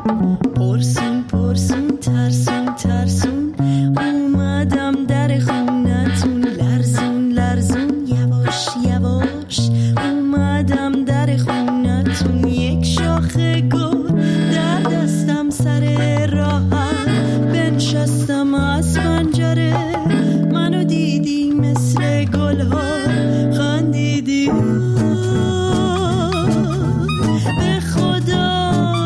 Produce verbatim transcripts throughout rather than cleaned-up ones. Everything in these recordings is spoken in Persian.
پرسون پرسون ترسون ترسون اومدم در خونتون، لرزون لرزون یواش یواش اومدم در خونتون. یک شاخه گل در دستم سر راهم، بنشستم از پنجره منو دیدی مثل گل ها خندیدی. به خدا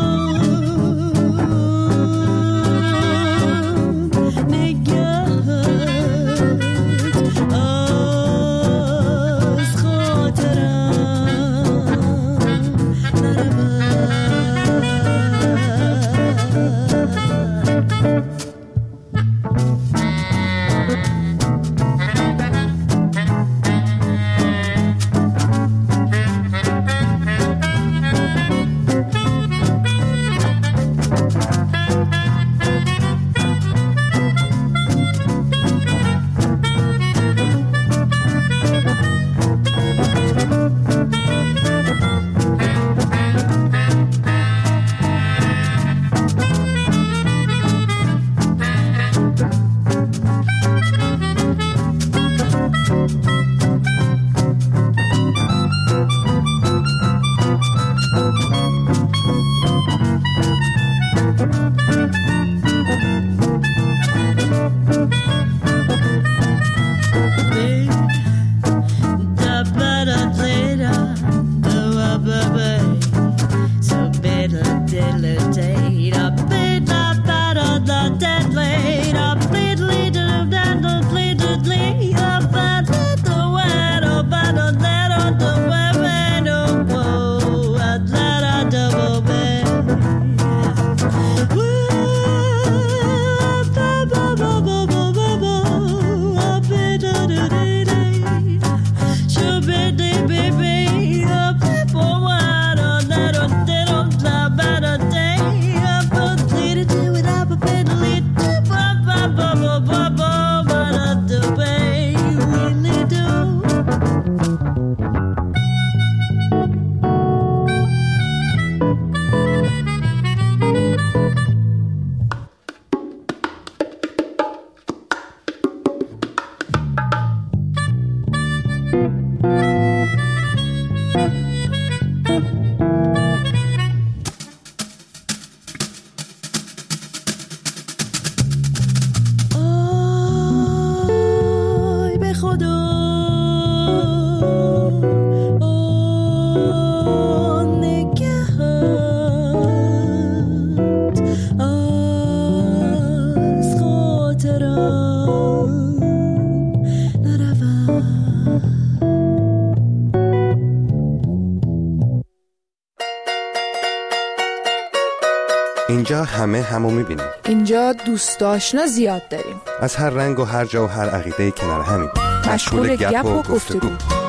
اینجا همه همو میبینیم. اینجا دوست آشنا زیاد داریم. از هر رنگ و هر جا و هر عقیده کنار همیم. مشغول گپ و گفتگو.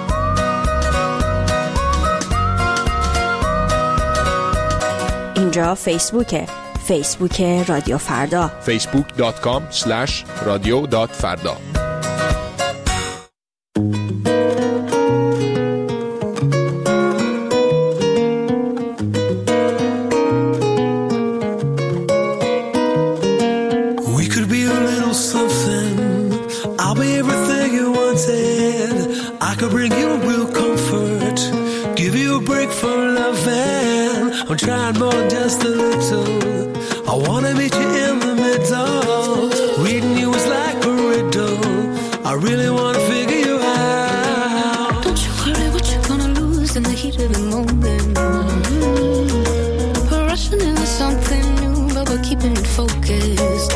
اینجا فیسبوکه. فیسبوک رادیو فردا. فیسبوک دات کام اسلش رادیو دات فردا. Trying more just a little. I wanna meet you in the middle. Reading you is like a riddle. I really wanna figure you out. Don't you worry what you're gonna lose in the heat of the moment. We're rushing into something new, but we're keeping it focused.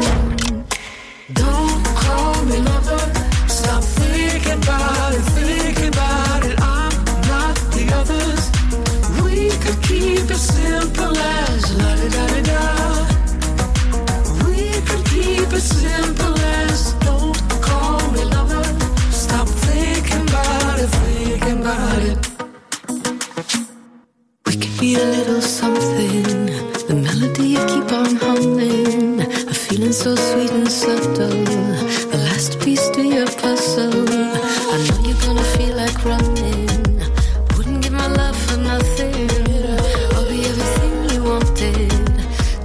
Don't call me lover. Stop thinking about it, thinking about it. I'm not the others. We could keep it simple as la-da-da-da-da. We could keep it simple as don't call me lover. Stop thinking about it, thinking about it. We could be a little something. The melody you keep on humming. A feeling so sweet and subtle. The last piece to your puzzle. I know you're gonna feel like running. Wouldn't give my love for nothing. I'll be everything you wanted.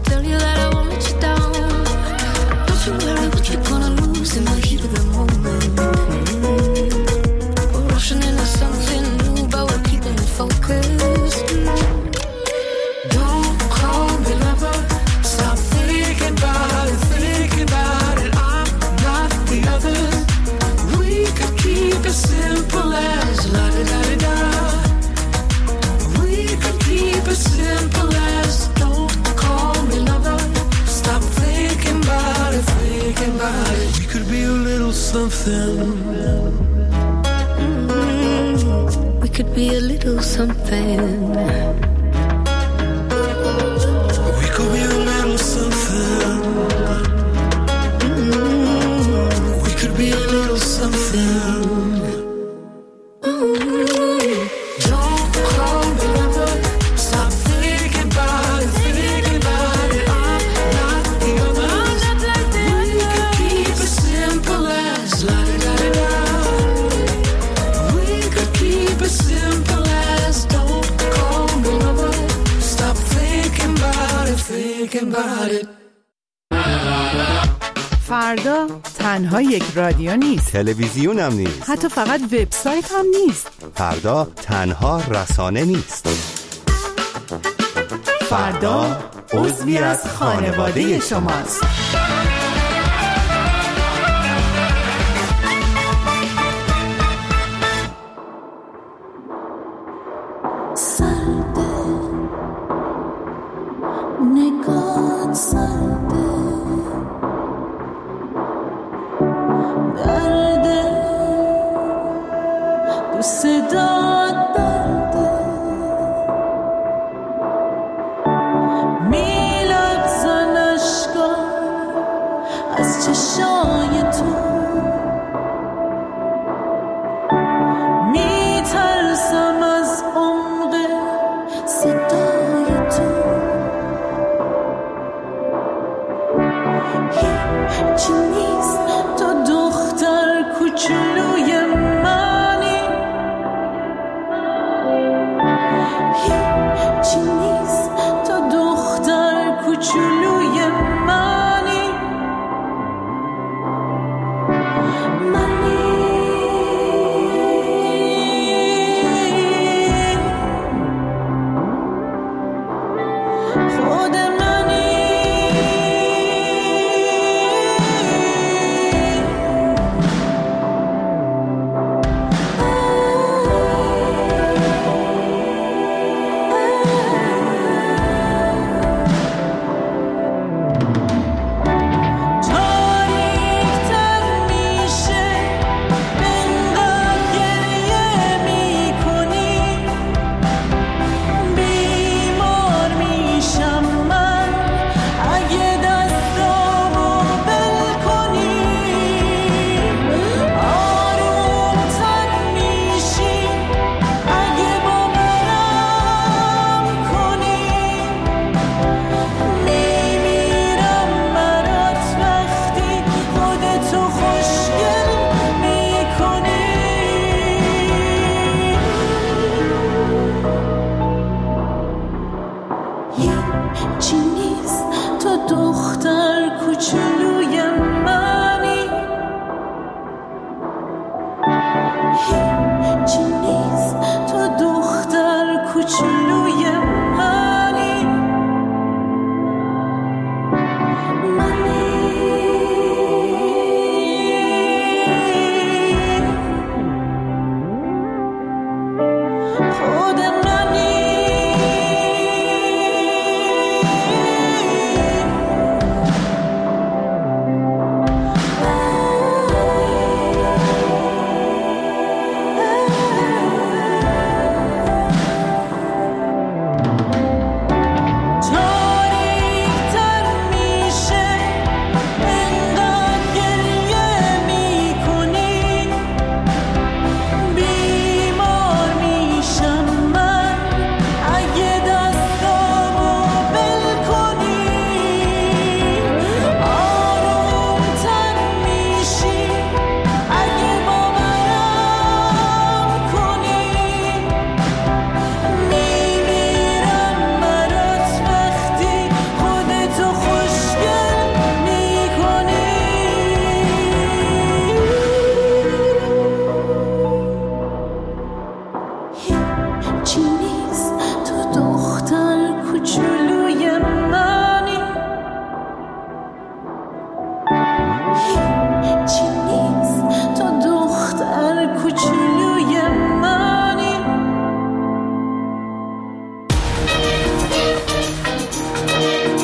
something. Mm-hmm. We could be a little something. We could be a little something. Mm-hmm. We could be a little something. فردا تنها یک رادیو نیست، تلویزیون هم نیست، حتی فقط وبسایت هم نیست. فردا تنها رسانه نیست. فردا عضوی از خانواده شماست.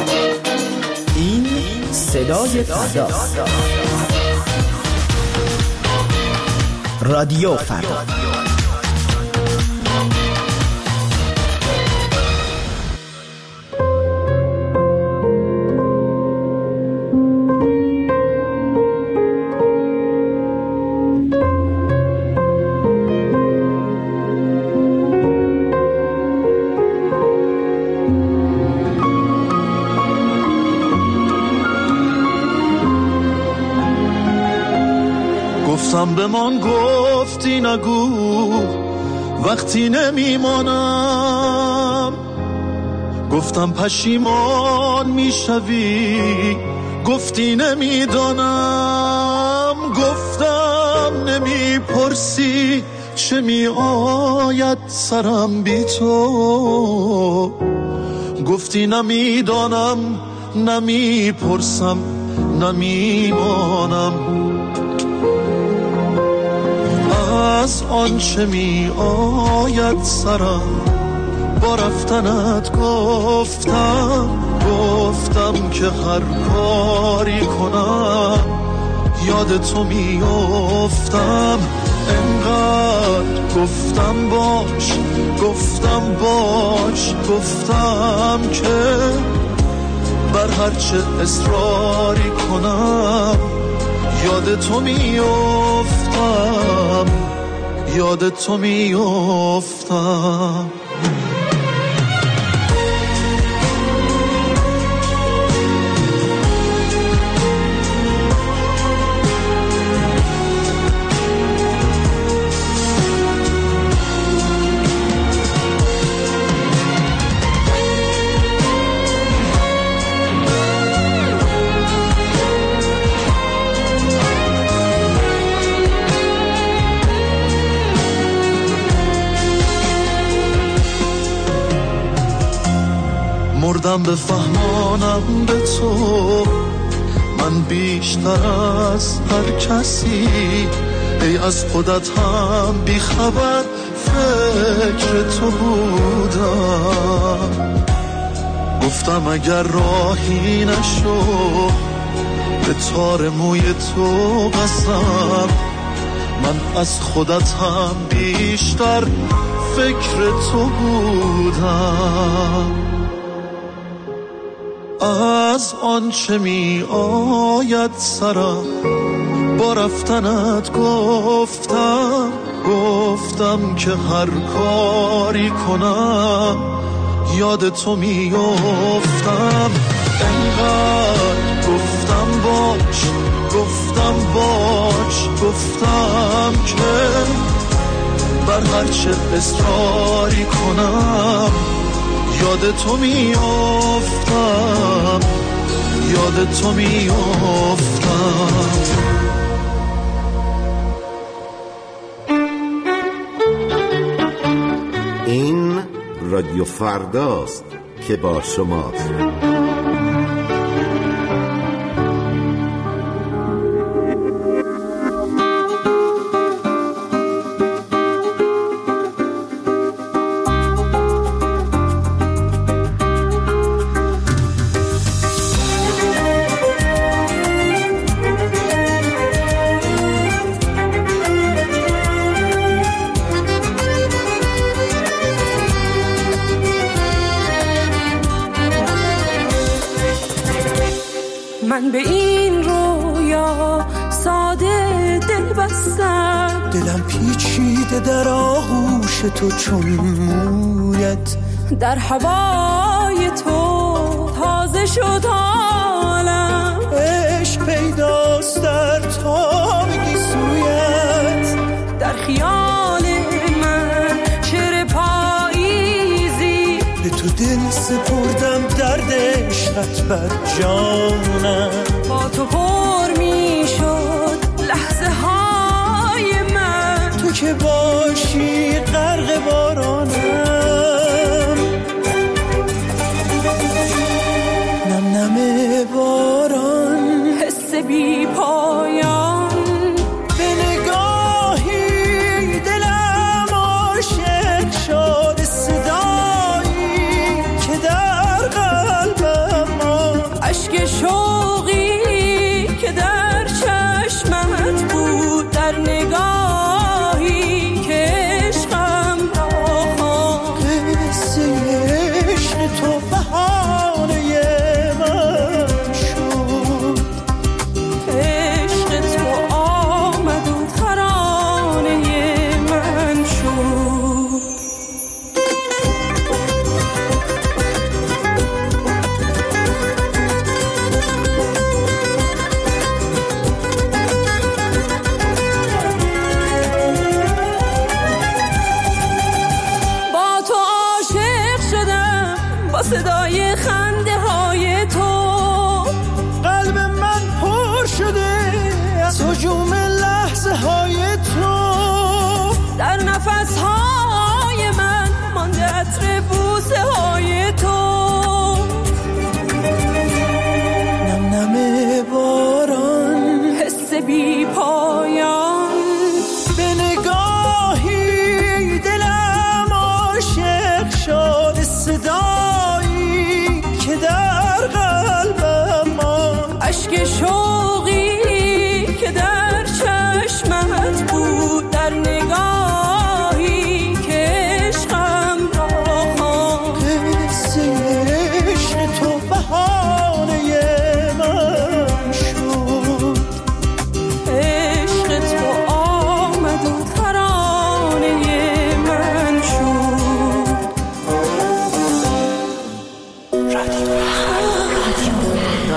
صدای فردا. رادیو فردا. گفتم به من گفتی نگو وقتی نمیمانم، گفتم پشیمان میشوی گفتی نمیدانم، گفتم نمیپرسی چه میآید سرم بی تو، گفتی نمیدانم نمیپرسم نمیمانم. از آنچه می آید سرم با رفتنت گفتم، گفتم که هر کاری کنم یاد تو می افتم. انقدر گفتم باش گفتم باش گفتم که بر هرچه اصراری کنم یاد تو می افتم یاد تو می افتم. مردم به فهمانم به تو من بیشتر از هر کسی، ای از خودت هم بی خبر فکر تو بودم. گفتم اگر راهی نشو به تار موی تو قسم، من از خودت هم بیشتر فکر تو بودم. از آنچه می آید سرم با رفتنت گفتم، گفتم که هر کاری کنم یاد تو می افتم. انقدر گفتم باش گفتم باش گفتم که بر هرچه اصراری کنم یاد تو می افتم یاد تو می افتم. این رادیو فرداست که با شماست. من به این رویا ساده دل بستم، دلم پیچیده در آغوش تو چون مویت، در هوای تو تازه شد حالم، عشق پیداست در تابگی سویت، در خیال من شعر پاییزی، به تو دل سپردم درد عشقت بر جانم، با تو پر می شد لحظه های من، تو که باشی غرق بارانم، نم نم باران، حس بی پایان، به نگاهی دلم عاشق شد، صدایی که در قلبم اشک شوقی که در چشمت بود، در نگاه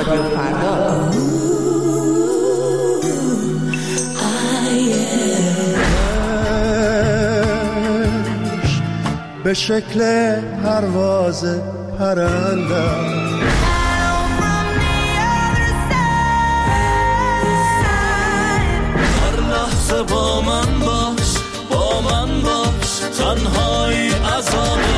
رادیو فردا. به شکل پرواز پرنده هر لحظه با من باش، با من باش، تنهایی عذابه.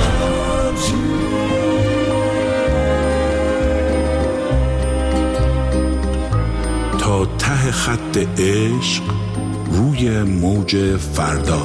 تا ته خط عشق روی موج فردا.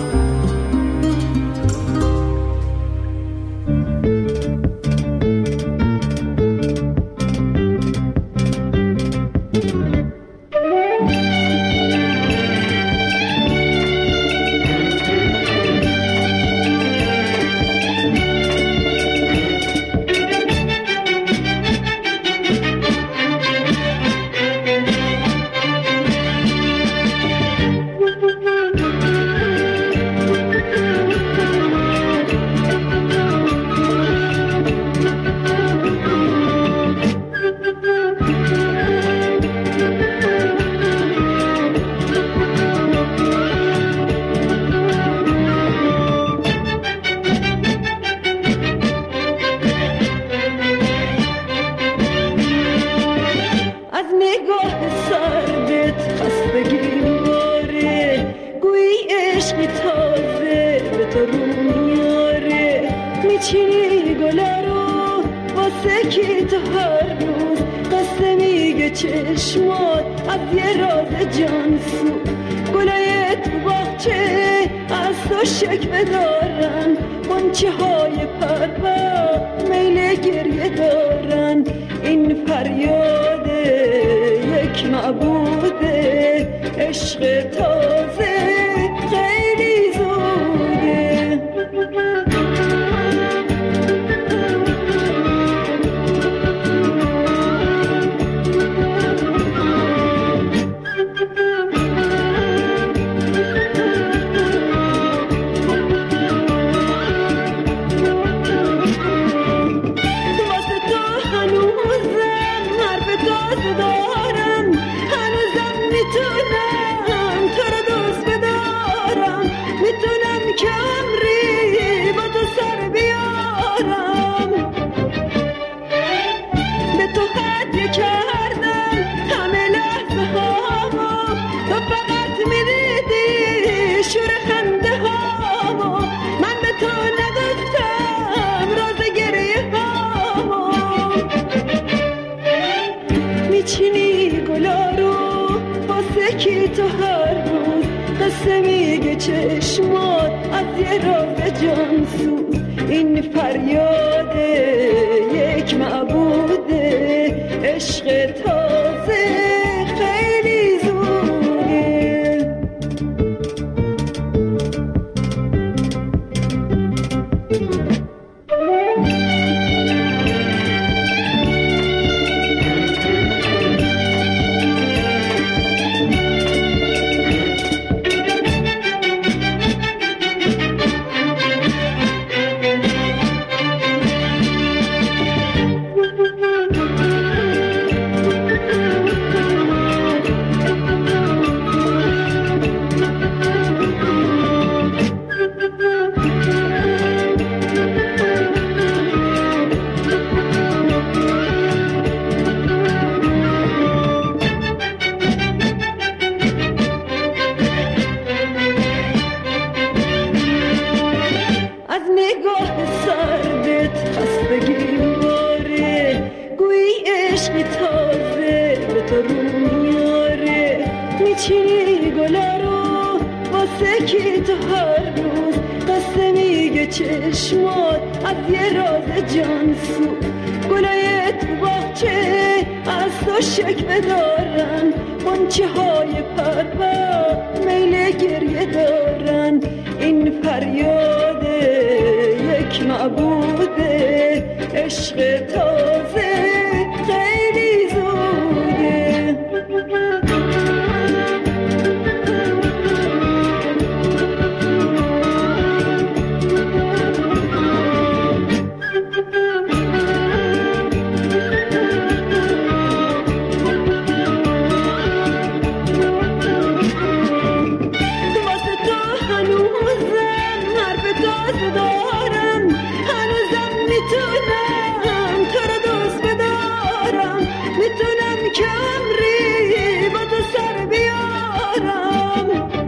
میتونم که عمری با تو سر بیارم،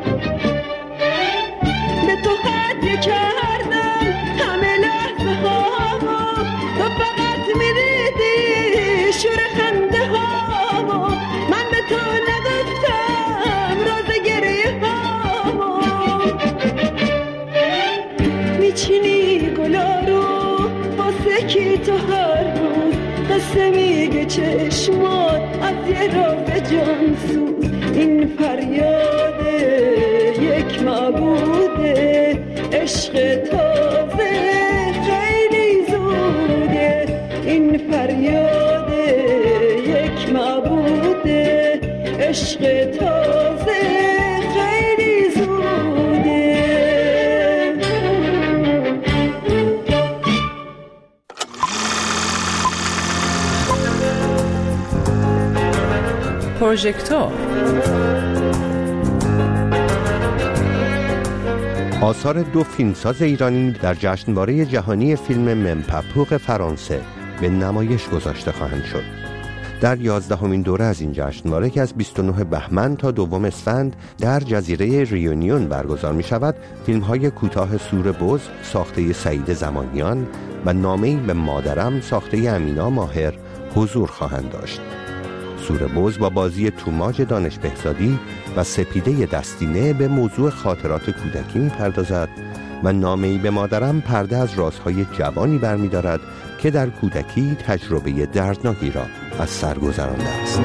به تو هدیه کردم همه لحظه هامو، تو فقط میدیدی شور خنده هامو، من به تو نگفتم راز گریه هامو. میچینی گلا رو واسه کی تو هر روز، قصه میگه چشمات از یه راز جانسوز، این فریاد یک معبوده، عشق تازه خیلی زوده، این فریاد یک معبوده، عشق تازه خیلی زوده. پروژکتور آثار دو فیلمساز ایرانی در جشنواره جهانی فیلم ممپپوق فرانسه به نمایش گذاشته خواهند شد. در یازدهمین دوره از این جشنواره که از بیست و نه بهمن تا دوم اسفند در جزیره ریونیون برگزار می شود، فیلم های کوتاه سور بز ساخته سعید زمانیان و نامه‌ای به مادرم ساخته امینا ماهر حضور خواهند داشت. سور بز با بازی توماج دانش بهزادی و سپیده دستینه به موضوع خاطرات کودکی می پردازد و نامه‌ای به مادرم پرده از رازهای جوانی برمی دارد که در کودکی تجربه دردناکی را از سر گذرانده است.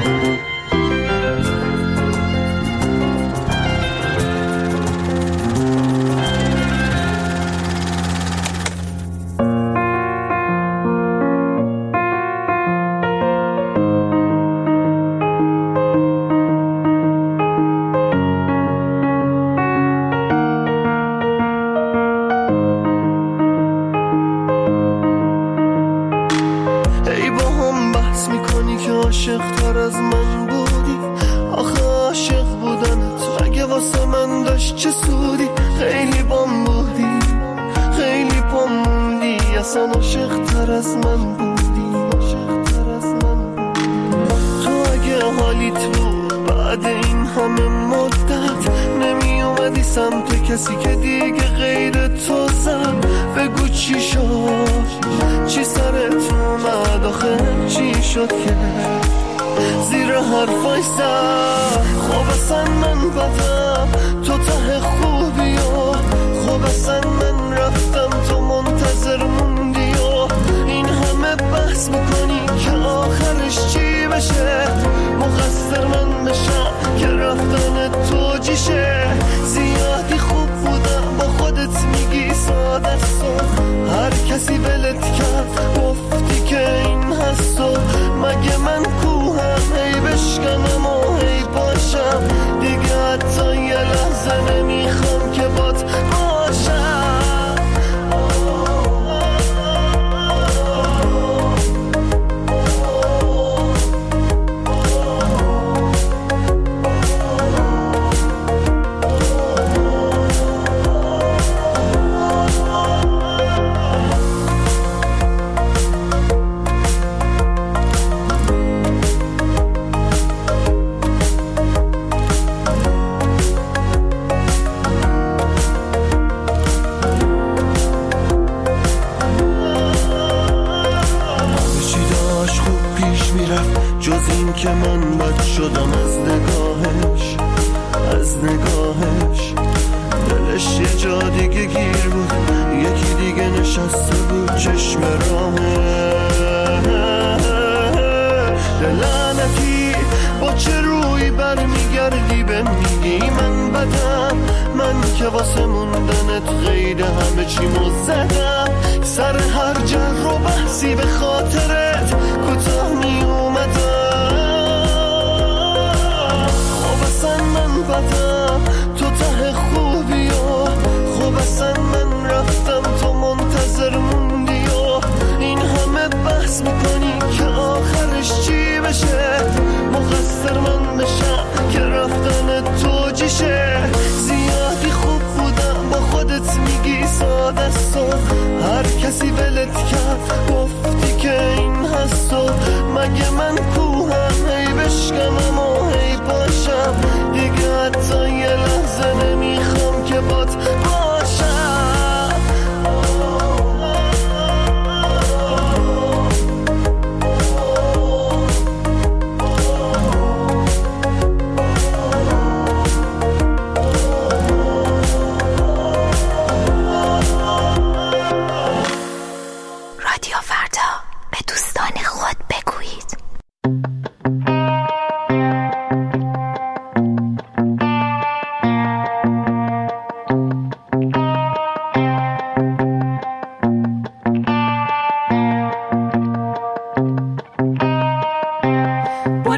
هر کسی ولت کرد گفتی که این هست و مگه من کوه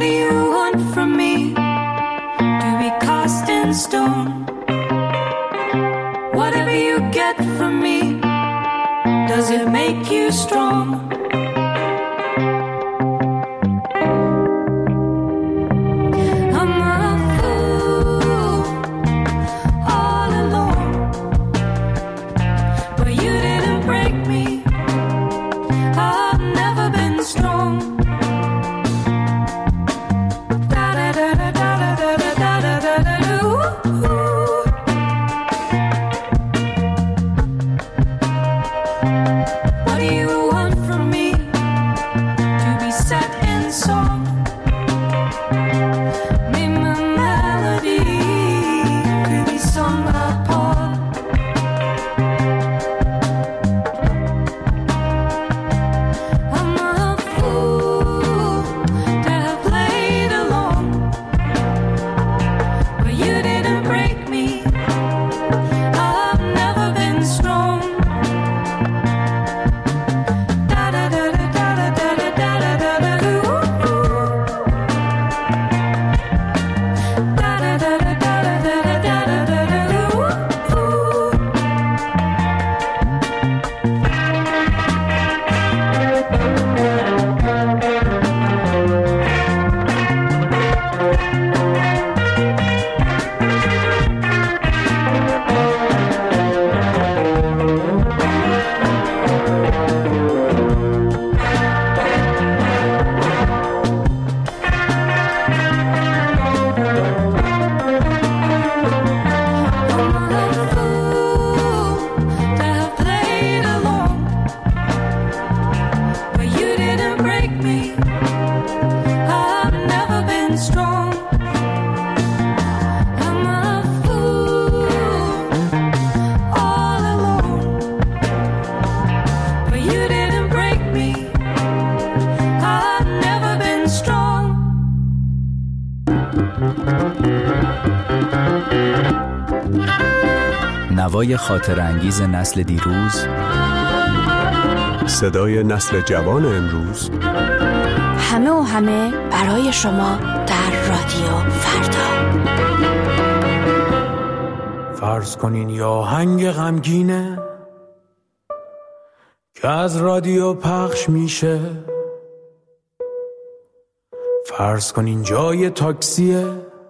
do you want from me? To be cast in stone. Whatever you get from me, does it make you strong? I'm a fool, all alone, but you didn't break me. I've never been strong. Da da da da da da da da da da da da. What do you want from me? To be set in song. Make my melody to be sung upon. I'm a fool to have played along, but you didn't break me. I've never been strong. Da da da da da da da da da da da da. Da da da da da da da da da da da. To have played along, but you didn't break me. I've never been strong. I'm a fool, all alone, but you didn't break me. I've never been strong. نوای خاطرانگیز نسل دیروز، صدای نسل جوان امروز، همه و همه برای شما در رادیو فردا. فرض کنین یا آهنگ غمگینه که از رادیو پخش میشه. فرض کنین جای تاکسیه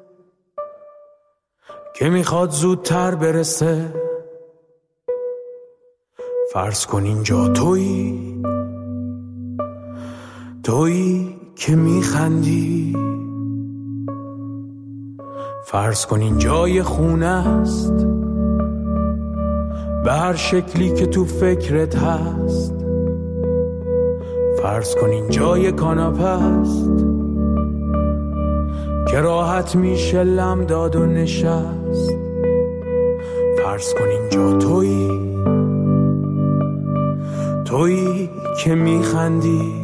که میخواد زودتر برسه. فرض کن اینجا تویی، تویی که میخندی. فرض کن این جای خونه است، به هر شکلی که تو فکرت هست. فرض کن این جای کاناپه است که راحت میشه لم داد و نشست. فرض کن اینجا تویی، تویی که میخندی.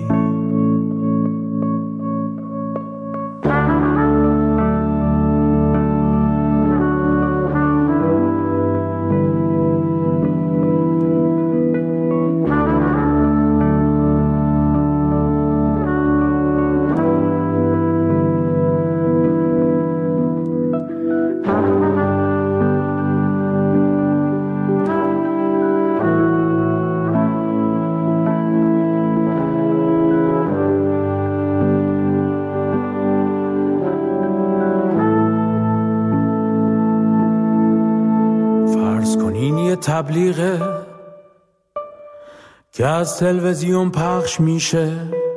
تبلیغه که از تلویزیون پخش میشه.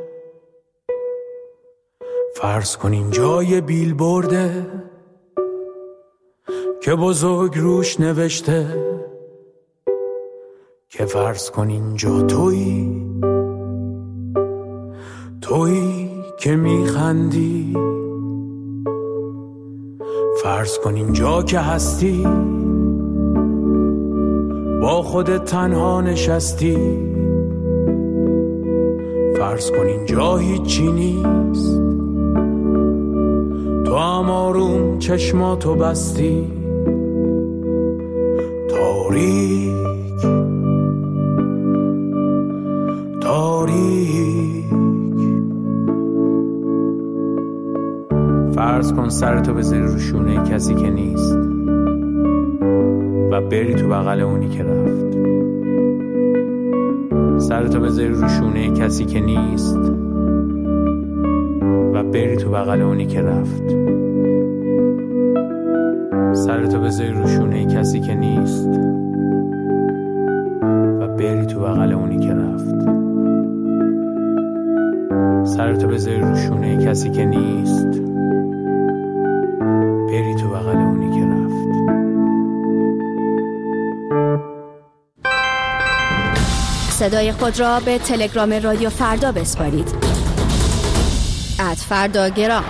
فرض کن این جای بیلبورده که بزرگ روش نوشته که فرض کن اینجا تویی، تویی که میخندی. فرض کن اینجا که هستی، با خودت تنها نشستی. فرض کن اینجا هیچی نیست، تو هم آروم چشماتو بستی. تاریک تاریک فرض کن سرتو بذاری رو شونه کسی که نیست و بری تو بغل اونی که رفت. سرتو بذاری رو شونه کسی که نیست و بری تو بغل اونی که رفت. سرتو بذاری رو شونه کسی که نیست و بری تو بغل اونی که رفت. سرتو بذاری رو شونه کسی که نیست بری تو بغل اونی که رفت. صدای خود را به تلگرام رادیو فردا بسپارید. ات فرداگرام.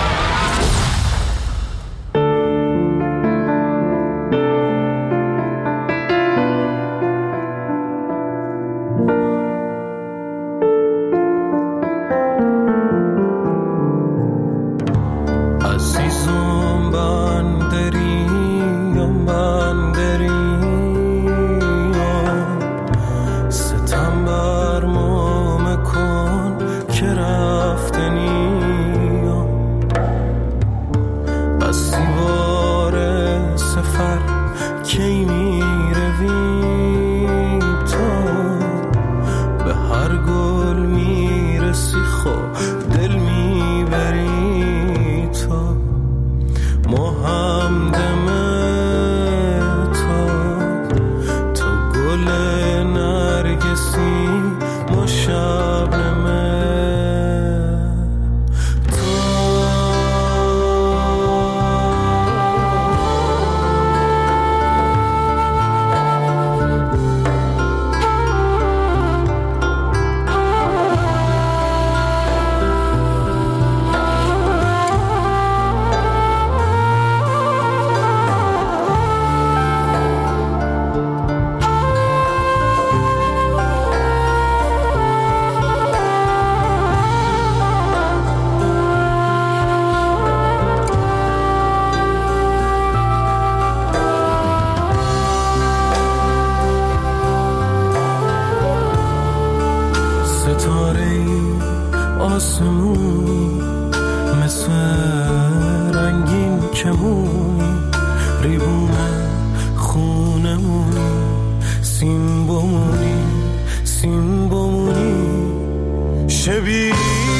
آسمونی مثل رنگین کمونی، ریبونه خونمونی، سیم بمونی سیم بمونی، شبیه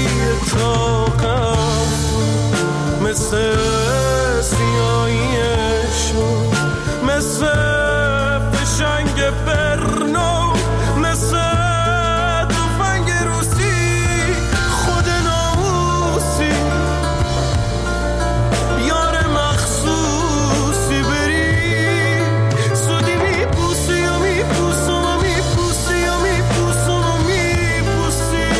تاقم مثل سیاهیشون، مثل فشنگ برنو، مثل تفنگ روسی، خود ناموسی، یار مخصوصی بری سودی میپوسی و میپوسم و میپوسی و میپوسم و میپوسی،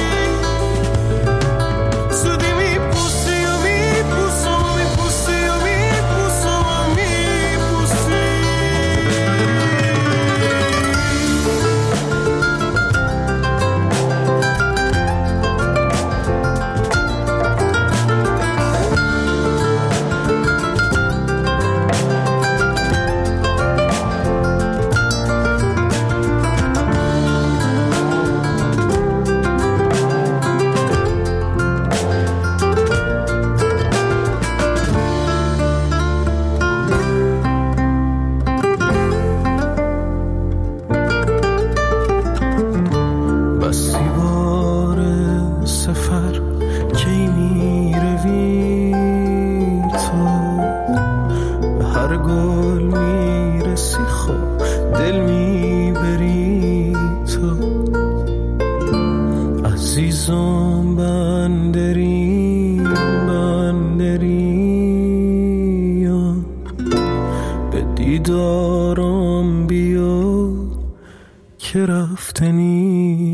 سودی میپوسی و میپوسم و میپوسی و میپوسم و میپوسی. بسی بار سفر کی میروی تو، به هر گل میرسی خب دل میبری تو، عزیزم بندری بندری به دیدارم بیا که رفتنی.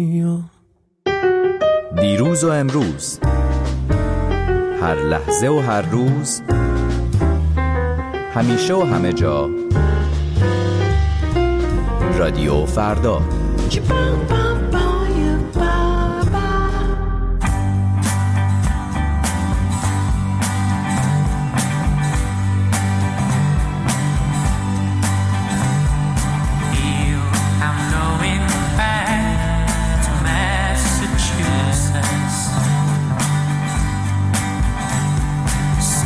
دیروز و امروز، هر لحظه و هر روز، همیشه و همه جا، رادیو فردا. So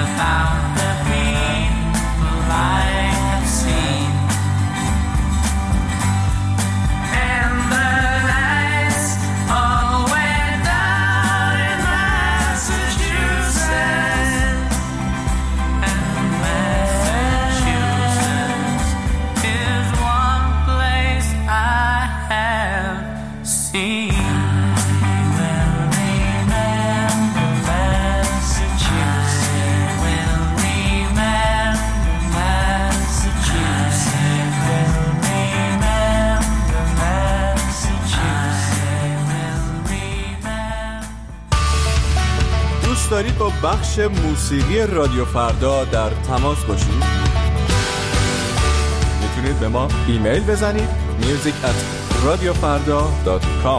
without the people I have seen. And the lights all went down in Massachusetts. And Massachusetts is one place I have seen. دوست دارید با بخش موسیقی رادیو فردا در تماس باشید؟ میتونید به ما ایمیل بزنید music at radiofarda dot com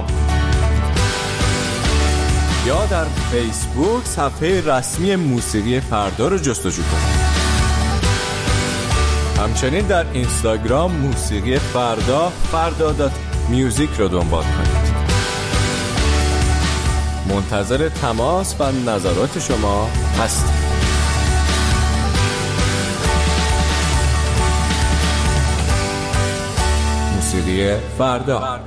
یا در فیسبوک صفحه رسمی موسیقی فردا رو جستجو کنید. همچنین در اینستاگرام موسیقی فردا فردا دات میوزیک رو دنبال کنید. منتظر تماس و نظرات شما هستم. موسیقی فردا.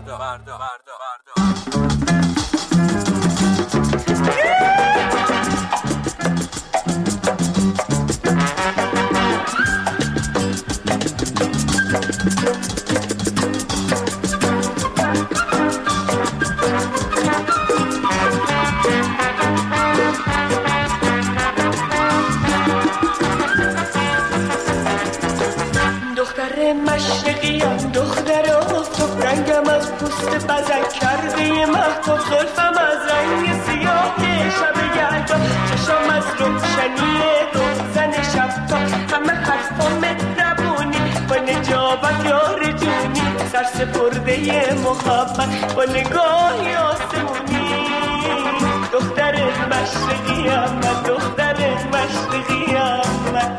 مشرقیم دختر آفتاب رنگم از پوست بزن کرده مهتاب زلفم از رنگ سیاه شب یلدا چشم از روشنی روزن شب تا همه حرفا مهربونی با نجابت یار جونی سرسپرده محبت با نگاهی آسمونی دختر مشرقیم من دختر مشرقیم من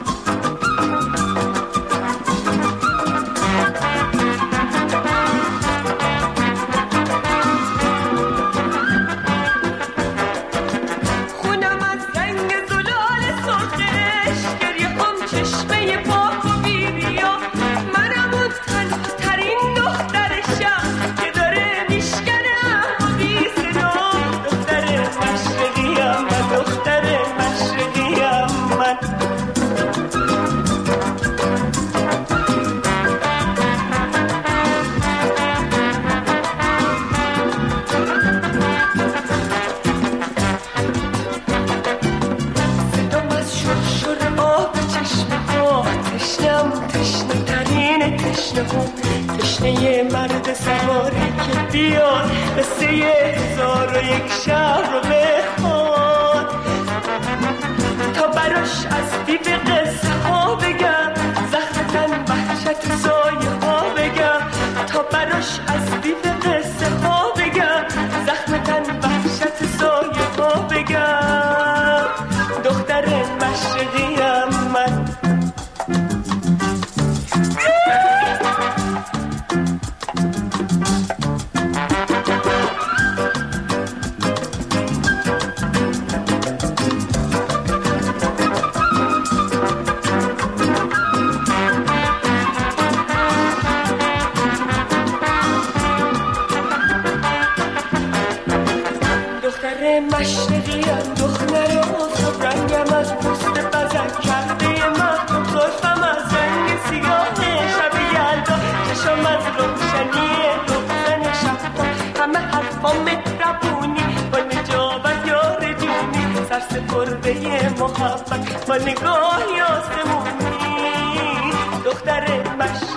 تشنه مرد سواری که بیاد قصه هزار و یک شهر رو بخواد تا براش از دیو قصه ها بگم زخم تن وحشت سایه ها بگم تا براش از دیو قصه ها بگم زخم تن وحشت سایه ها بگم دختر مشرقیم من مشرقیم دختر آفتاب رنگم از پوست بزن کرده مهتاب زلفم از رنگ سیاه شب یلدا چشم از روشنی روزن شب تا همه حرفا مهربونی با نجابت یار جونی سرسپرده محبت با نگاهی آسمونی دختر مشرقیم